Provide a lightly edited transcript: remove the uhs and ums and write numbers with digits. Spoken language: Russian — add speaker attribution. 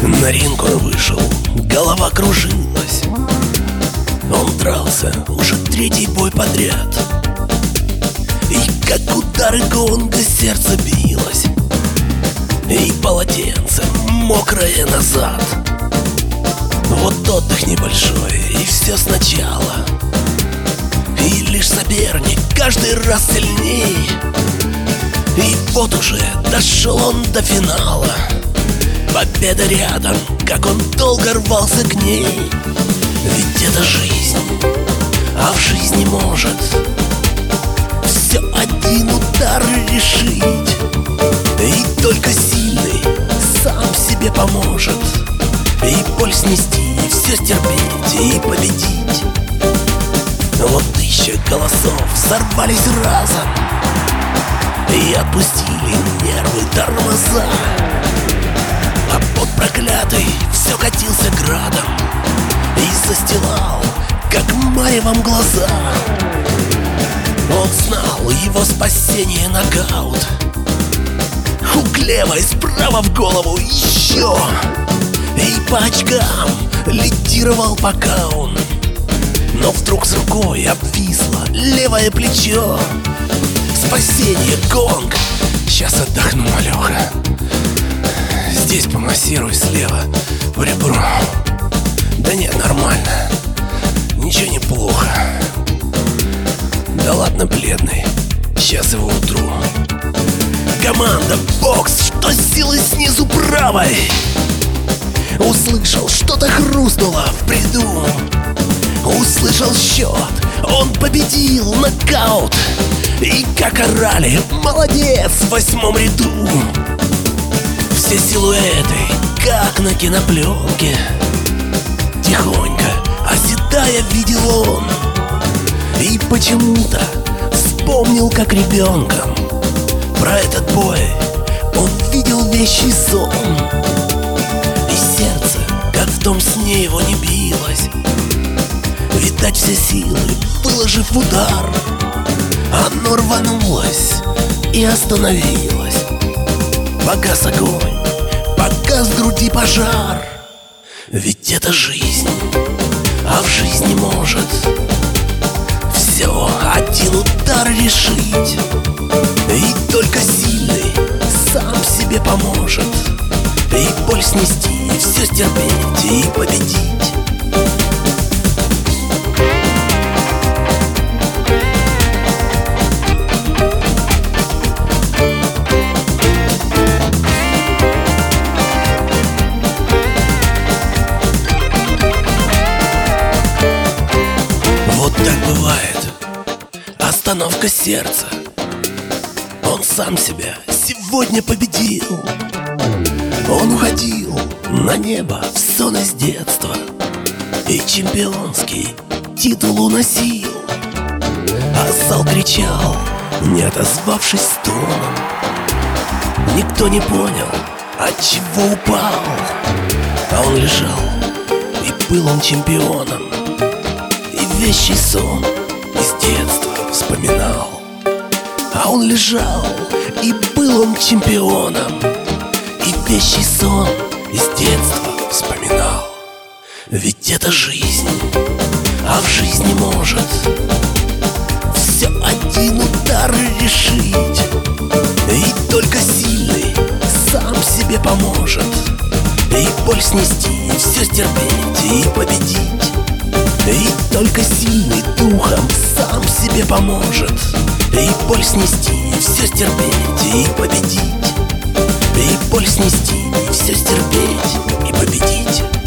Speaker 1: На ринг он вышел, голова кружилась. Он дрался уже третий бой подряд, и как удары гонга сердце билось, и полотенце мокрое назад. Вот отдых небольшой, и все сначала. И лишь соперник каждый раз сильней. И вот уже дошел он до финала. Победа рядом, как он долго рвался к ней. Ведь это жизнь, а в жизни может все один удар решить. И только сильный сам себе поможет. И боль снести, и все стерпеть, и победить. Вот тысяча голосов сорвались разом и отпустили нервы тормоза. А пот проклятый все катился градом и застилал, как маревом, глаза. Он знал, его спасение нокаут. Хук левой, справа в голову еще. И по очкам лидировал пока он. Но вдруг с рукой обвисло левое плечо. Спасение, гонг. Сейчас отдохну, малёха. Здесь помассируй слева в ребро. Да нет, нормально. Ничего не плохо. Да ладно, бледный, сейчас его утру. Команда бокс, что силы снизу правой. Услышал, что-то хрустнуло в бреду. Услышал счет, он победил, нокаут. И как орали, молодец, в 8-м ряду. Все силуэты, как на кинопленке, тихонько оседая видел он. И почему-то вспомнил, как ребенком про этот бой он видел вещий сон. И сердце, как в том сне, его не билось. Видать, все силы, выложив удар, оно рванулось и остановилось. Погас огонь, погас в груди пожар. Ведь это жизнь, а в жизни может все один удар решить. И только сильный сам себе поможет. И боль снести, и все стерпеть, и победить. Вот так бывает остановка сердца. Он сам себя сегодня победил. Он уходил на небо в сон из детства и чемпионский титул уносил. А зал кричал, не отозвавшись стоном. Никто не понял, от чего упал. А он лежал, и был он чемпионом. И вещий сон из детства вспоминал. А он лежал, и был он чемпионом. И вещий сон из детства вспоминал. Ведь это жизнь, а в жизни может все один удар решить. И только сильный сам себе поможет. И боль снести, и все стерпеть, и победить. И только сильный духом сам себе поможет. И боль снести, и все стерпеть, и победить. И боль снести, и все стерпеть, и победить.